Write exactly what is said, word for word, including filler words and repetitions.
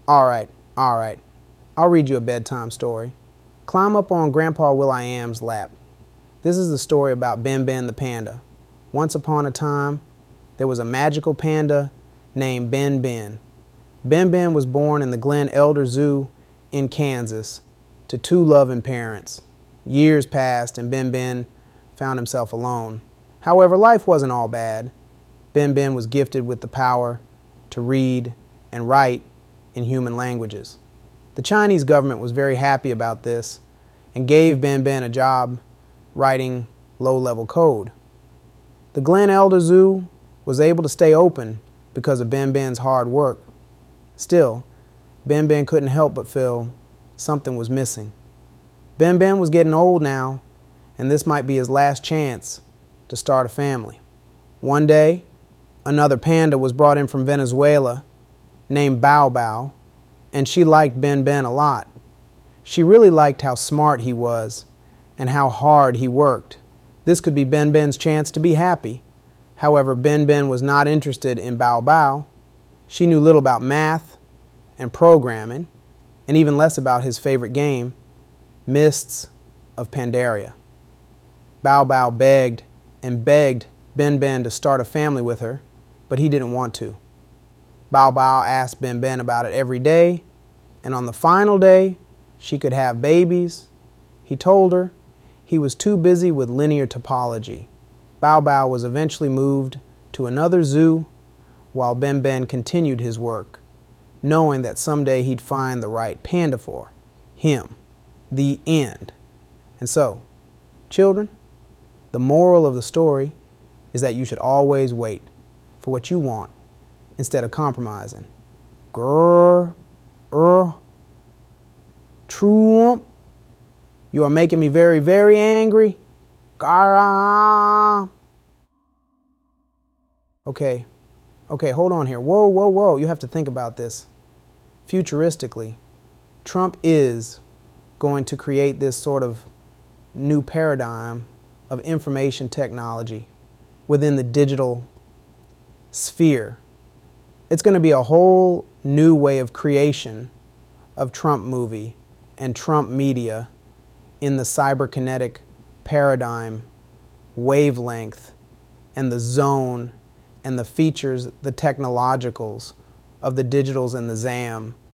All right, all right. I'll read you a bedtime story. Climb up on Grandpa Will-I-Am's lap. This is the story about Ben Ben the panda. Once upon a time, there was a magical panda named Ben Ben. Ben Ben was born in the Glen Elder Zoo in Kansas to two loving parents. Years passed and Ben Ben found himself alone. However, life wasn't all bad. Ben Ben was gifted with the power to read and write in human languages. The Chinese government was very happy about this and gave Ben Ben a job writing low-level code. The Glen Elder Zoo was able to stay open because of Ben Ben's hard work. Still, Ben Ben couldn't help but feel something was missing. Ben Ben was getting old now, and this might be his last chance to start a family. One day, another panda was brought in from Venezuela named Bao Bao, and she liked Ben Ben a lot. She really liked how smart he was and how hard he worked. This could be Ben Ben's chance to be happy. However, Ben Ben was not interested in Bao Bao. She knew little about math and programming, and even less about his favorite game, Mists of Pandaria. Bao Bao begged and begged Ben Ben to start a family with her, but he didn't want to. Bao Bao asked Ben Ben about it every day, and on the final day, she could have babies. He told her he was too busy with linear topology. Bao Bao was eventually moved to another zoo while Ben Ben continued his work, knowing that someday he'd find the right panda for him. The end. And so, children, the moral of the story is that you should always wait for what you want instead of compromising. Grrr, er, Trump, you are making me very, very angry. Gara. Okay, okay, hold on here. Whoa, whoa, whoa. You have to think about this. Futuristically, Trump is going to create this sort of new paradigm of information technology within the digital sphere. It's going to be a whole new way of creation of Trump movie and Trump media in the cyberkinetic paradigm, wavelength, and the zone, and the features, the technologicals of the digitals and the Z A M